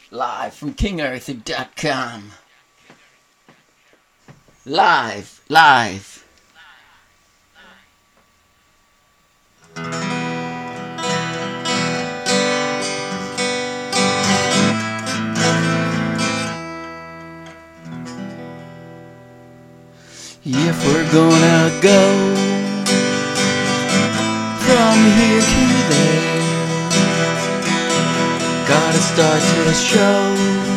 Live from KingArthur.com. Live. If we're gonna go from here to there, gotta start to show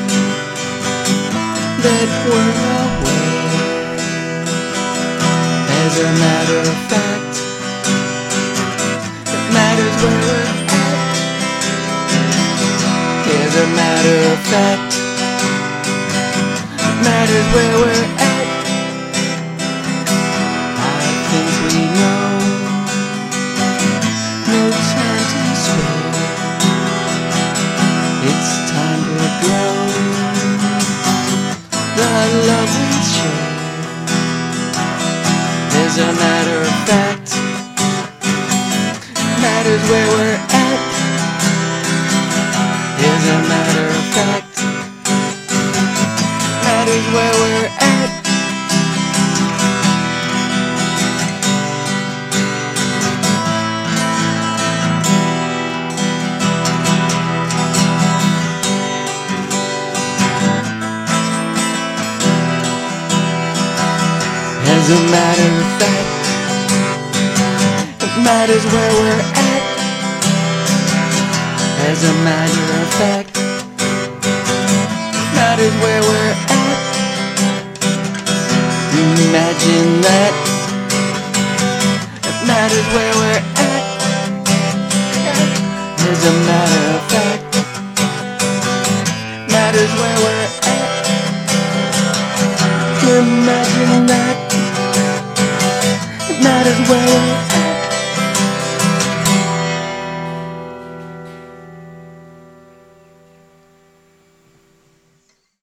that we're aware. As a matter of fact, it matters where we're at. As a matter of fact, it matters where we're at. Things we know, no time to spare. It's time to grow the love we share. As a matter of fact, it matters where we're at. As a matter of fact, it matters where we're at. As a matter of fact, it matters where we're at. As a matter of fact, it matters where we're at. Imagine that. It matters where we're at. As a matter of fact, it matters where we're at. Imagine that. It matters where we're at.